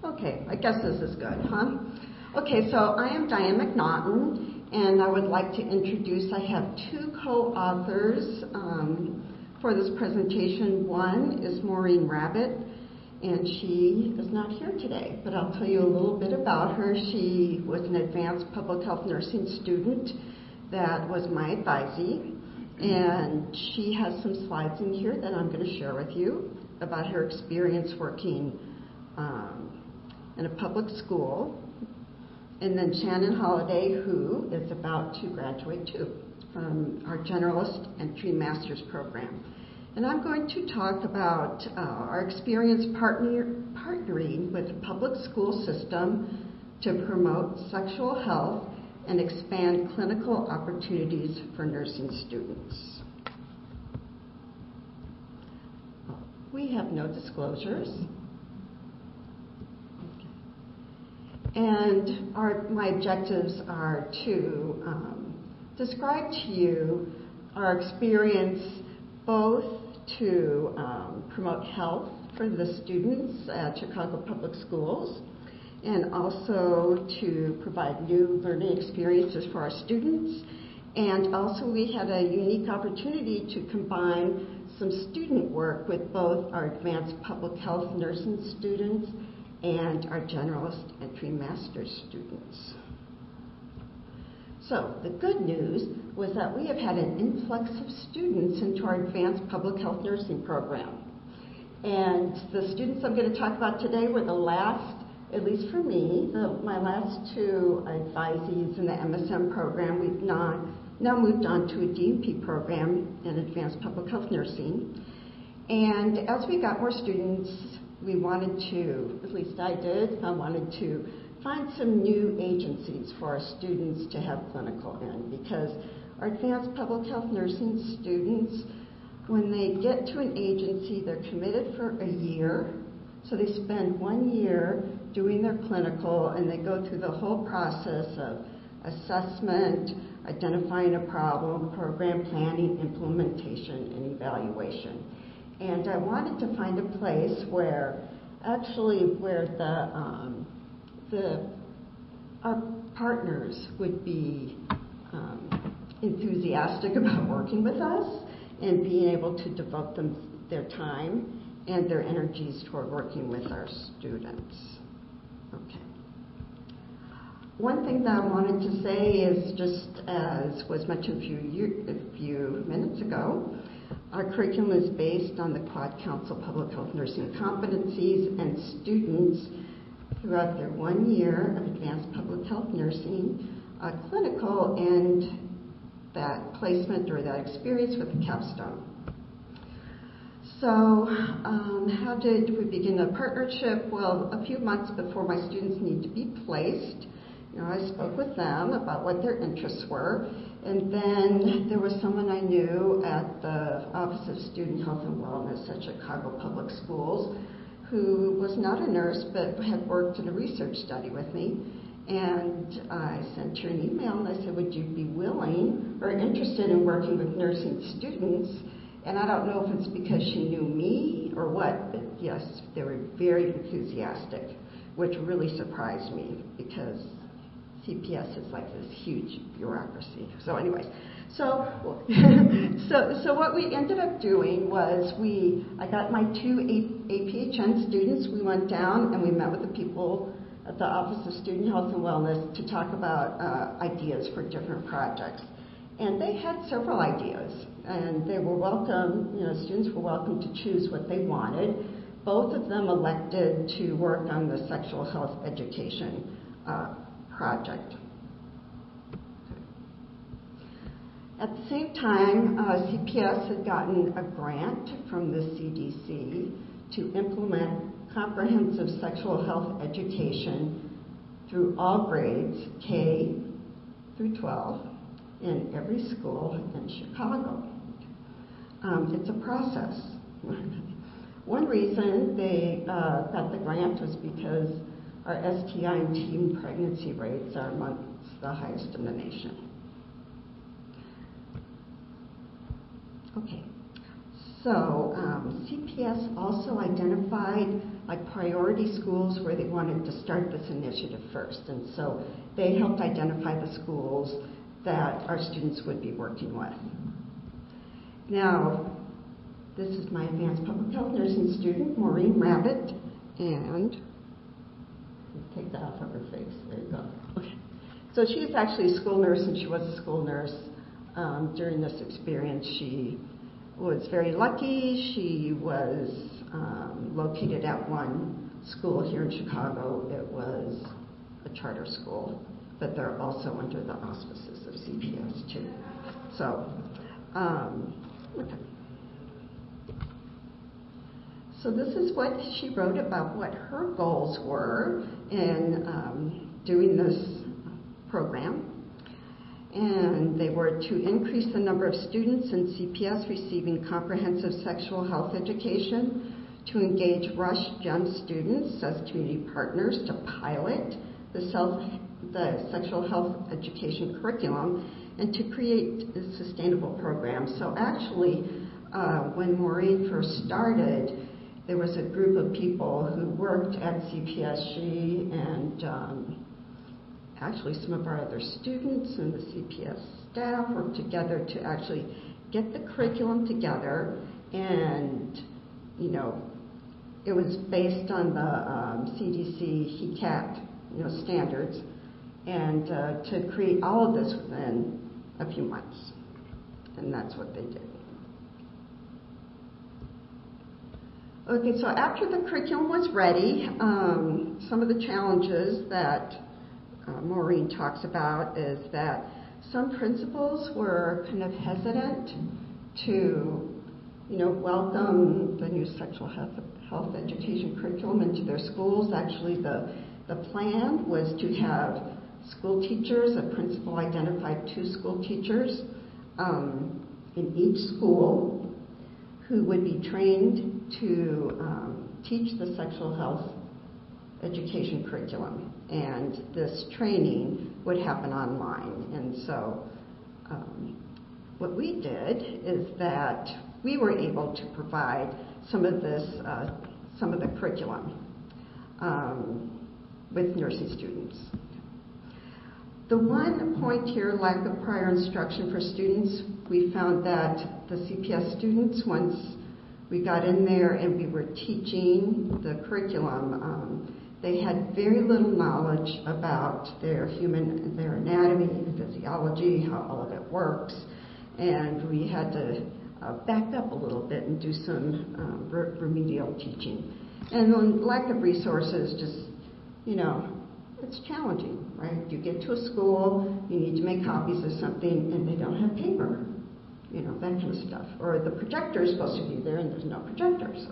Okay, I guess this is good, huh? Okay, so I am Diane McNaughton, and I would like to introduce, I have two co-authors for this presentation. One is Maureen Rabbit, and she is not here today, but I'll tell you a little bit about her. She was an advanced public health nursing student that was my advisee, and she has some slides in here that I'm going to share with you about her experience working in a public school. And then Shannon Holliday, who is about to graduate too from our Generalist Entry Master's program. And I'm going to talk about our experience partnering with the public school system to promote sexual health and expand clinical opportunities for nursing students. We have no disclosures. And my objectives are to describe to you our experience both to promote health for the students at Chicago Public Schools and also to provide new learning experiences for our students. And also we had a unique opportunity to combine some student work with both our advanced public health nursing students and our Generalist Entry Master's students. So the good news was that we have had an influx of students into our advanced public health nursing program. And the students I'm going to talk about today were the last, at least for me, my last two advisees in the MSN program. We've now moved on to a DNP program in advanced public health nursing. And as we got more students, we wanted to, at least I did, I wanted to find some new agencies for our students to have clinical in, because our advanced public health nursing students, when they get to an agency, they're committed for a year. So they spend 1 year doing their clinical, and they go through the whole process of assessment, identifying a problem, program planning, implementation, and evaluation. And I wanted to find a place where our partners would be enthusiastic about working with us and being able to devote their time and their energies toward working with our students. Okay. One thing that I wanted to say is, just as was mentioned a few minutes ago, our curriculum is based on the Quad Council Public Health Nursing competencies, and students throughout their 1 year of advanced public health nursing, clinical, and that placement or that experience with a capstone. So how did we begin a partnership? Well, a few months before my students need to be placed, I spoke with them about what their interests were, and then there was someone I knew at the Office of Student Health and Wellness at Chicago Public Schools who was not a nurse but had worked in a research study with me, and I sent her an email and I said, would you be willing or interested in working with nursing students? And I don't know if it's because she knew me or what, but yes, they were very enthusiastic, which really surprised me because CPS is like this huge bureaucracy. So anyways, so what we ended up doing was I got my two APHN students, we went down and we met with the people at the Office of Student Health and Wellness to talk about ideas for different projects. And they had several ideas, and they were welcome, students were welcome to choose what they wanted. Both of them elected to work on the sexual health education project. At the same time, CPS had gotten a grant from the CDC to implement comprehensive sexual health education through all grades, K through 12, in every school in Chicago. It's a process. One reason they got the grant was because our STI and teen pregnancy rates are amongst the highest in the nation. Okay, So CPS also identified like priority schools where they wanted to start this initiative first. And so they helped identify the schools that our students would be working with. Now, this is my advanced public health nursing student, Maureen Rabbit, and take that off of her face. There you go. Okay. So she is actually a school nurse, and she was a school nurse during this experience. She was very lucky. She was located at one school here in Chicago. It was a charter school, but they're also under the auspices of CPS too. So, okay. So this is what she wrote about what her goals were in doing this program. And they were to increase the number of students in CPS receiving comprehensive sexual health education, to engage Rush GEM students as community partners to pilot the sexual health education curriculum, and to create a sustainable program. So actually, when Maureen first started, there was a group of people who worked at CPSG, and actually some of our other students and the CPS staff worked together to actually get the curriculum together. And, you know, it was based on the CDC HECAT, standards, and to create all of this within a few months. And that's what they did. Okay, so after the curriculum was ready, some of the challenges that Maureen talks about is that some principals were kind of hesitant to, welcome the new sexual health education curriculum into their schools. Actually, the plan was to have school teachers, a principal identified 2 school teachers in each school who would be trained to teach the sexual health education curriculum. And this training would happen online. And so what we did is that we were able to provide some of the curriculum with nursing students. The one point here, lack of prior instruction for students, we found that the CPS students, once we got in there and we were teaching the curriculum, they had very little knowledge about their anatomy and physiology, how all of it works, and we had to back up a little bit and do some remedial teaching. And then lack of resources, just, it's challenging, right? You get to a school, you need to make copies of something, and they don't have paper, that kind of stuff. Or the projector is supposed to be there, and there's no projector, so.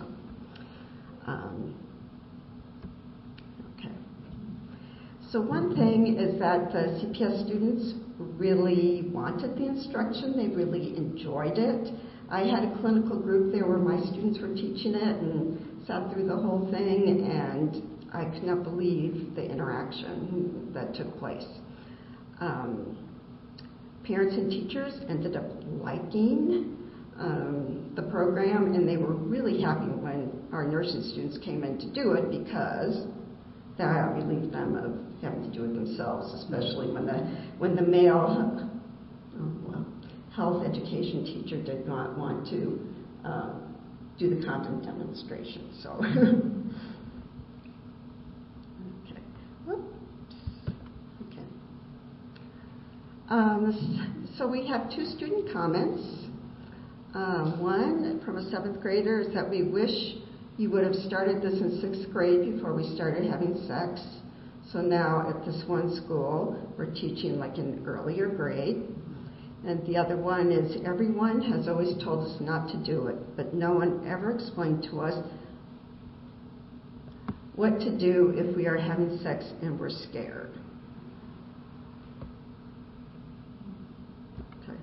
So one thing is that the CPS students really wanted the instruction. They really enjoyed it. I had a clinical group there where my students were teaching it and sat through the whole thing, and I could not believe the interaction that took place. Parents and teachers ended up liking the program, and they were really happy when our nursing students came in to do it, because that relieved them of having to do it themselves, especially when the male health education teacher did not want to do the content demonstration. So, okay. Whoops. Okay. So we have 2 student comments. One from a 7th grader is that we wish you would have started this in 6th grade before we started having sex. So now at this one school, we're teaching like an earlier grade. And the other one is, everyone has always told us not to do it, but no one ever explained to us what to do if we are having sex and we're scared. Okay.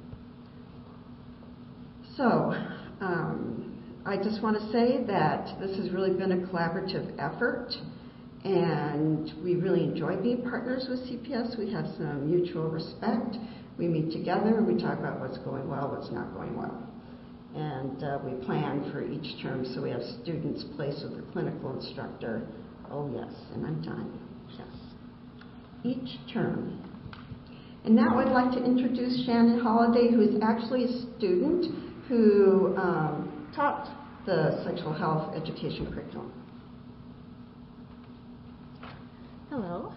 So, I just want to say that this has really been a collaborative effort, and we really enjoy being partners with CPS. We have some mutual respect. We meet together, we talk about what's going well, what's not going well. And we plan for each term, so we have students placed with the clinical instructor. Oh yes, and I'm done. Yes. Each term. And now I'd like to introduce Shannon Holliday, who is actually a student who taught the sexual health education curriculum. Hello.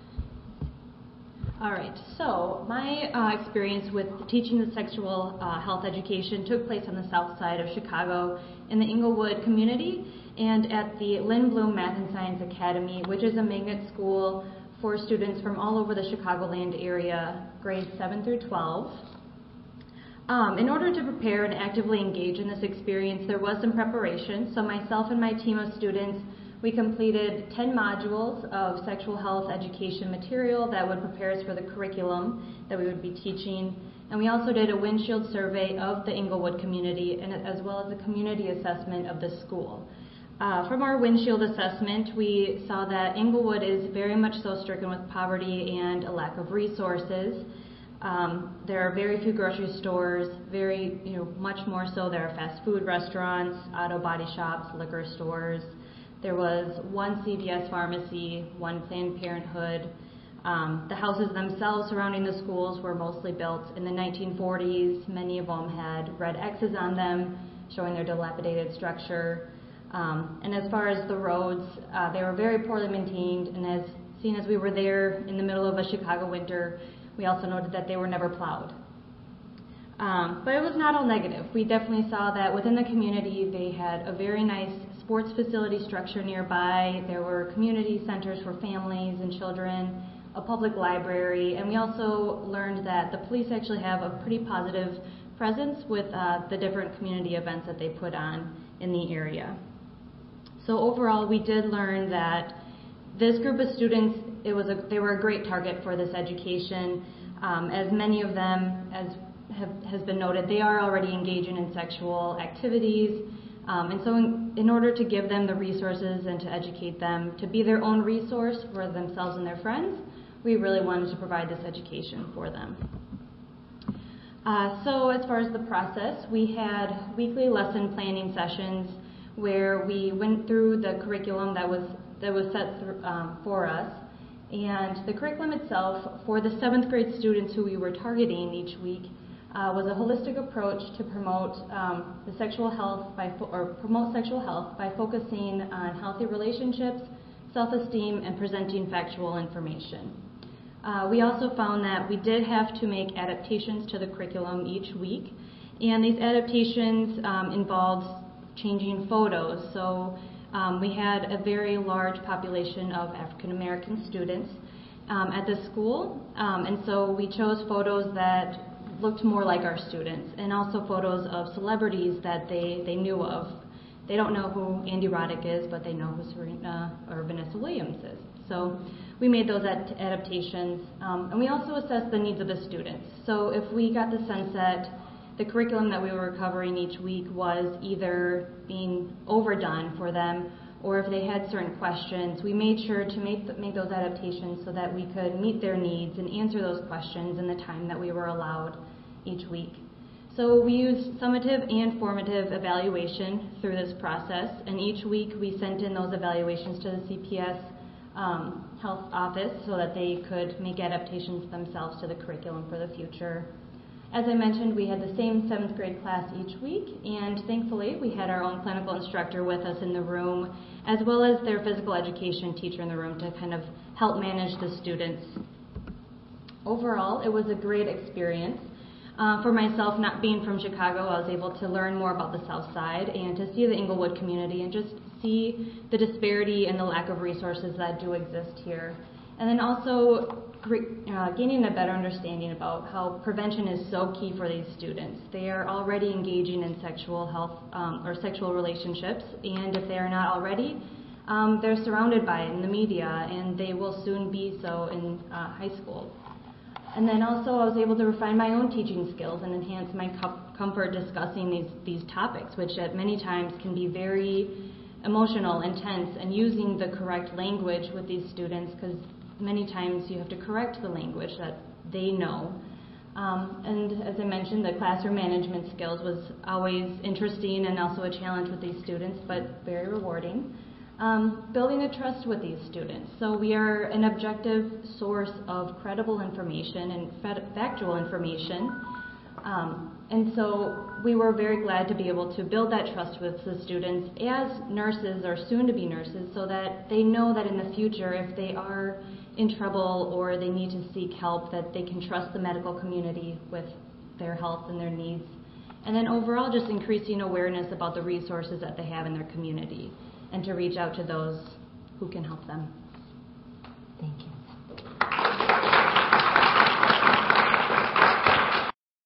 All right, so my experience with teaching the sexual health education took place on the south side of Chicago in the Englewood community and at the Lynn Bloom Math and Science Academy, which is a magnet school for students from all over the Chicagoland area, grades 7 through 12. In order to prepare and actively engage in this experience, there was some preparation. So myself and my team of students, we completed 10 modules of sexual health education material that would prepare us for the curriculum that we would be teaching. And we also did a windshield survey of the Englewood community and as well as a community assessment of the school. From our windshield assessment, we saw that Englewood is very much so stricken with poverty and a lack of resources. There are very few grocery stores, much more so there are fast food restaurants, auto body shops, liquor stores. There was one CVS pharmacy, one Planned Parenthood. The houses themselves surrounding the schools were mostly built in the 1940s. Many of them had red X's on them, showing their dilapidated structure. And as far as the roads, they were very poorly maintained, and seeing as we were there in the middle of a Chicago winter, we also noted that they were never plowed. But it was not all negative. We definitely saw that within the community they had a very nice sports facility structure nearby. There were community centers for families and children, a public library, and we also learned that the police actually have a pretty positive presence with the different community events that they put on in the area. So overall, we did learn that this group of students, they were a great target for this education. As many of them, as has been noted, they are already engaging in sexual activities. And so in order to give them the resources and to educate them to be their own resource for themselves and their friends, we really wanted to provide this education for them. So as far as the process, we had weekly lesson planning sessions where we went through the curriculum that was set for us. And the curriculum itself, for the 7th grade students who we were targeting each week, was a holistic approach to promote sexual health by focusing on healthy relationships, self-esteem, and presenting factual information. We also found that we did have to make adaptations to the curriculum each week, and these adaptations involved changing photos. So we had a very large population of African American students at the school, and so we chose photos that looked more like our students, and also photos of celebrities that they knew of. They don't know who Andy Roddick is, but they know who Serena or Vanessa Williams is. So we made those adaptations, and we also assessed the needs of the students. So if we got the sense that the curriculum that we were covering each week was either being overdone for them, or if they had certain questions, we made sure to make those adaptations so that we could meet their needs and answer those questions in the time that we were allowed each week. So we used summative and formative evaluation through this process, and each week we sent in those evaluations to the CPS health office so that they could make adaptations themselves to the curriculum for the future. As I mentioned, we had the same 7th grade class each week, and thankfully we had our own clinical instructor with us in the room, as well as their physical education teacher in the room to kind of help manage the students. Overall, it was a great experience. For myself, not being from Chicago, I was able to learn more about the South Side and to see the Englewood community and just see the disparity and the lack of resources that do exist here. And then also gaining a better understanding about how prevention is so key for these students. They are already engaging in sexual health or sexual relationships, and if they are not already, they're surrounded by it in the media, and they will soon be so in high school. And then also I was able to refine my own teaching skills and enhance my comfort discussing these topics, which at many times can be very emotional, intense, and using the correct language with these students, because many times you have to correct the language that they know. And as I mentioned, the classroom management skills was always interesting and also a challenge with these students, but very rewarding. Building a trust with these students. So we are an objective source of credible information and factual information. And so we were very glad to be able to build that trust with the students as nurses or soon-to-be nurses, so that they know that in the future, if they are in trouble or they need to seek help, that they can trust the medical community with their health and their needs. And then overall, just increasing awareness about the resources that they have in their community and to reach out to those who can help them. Thank you.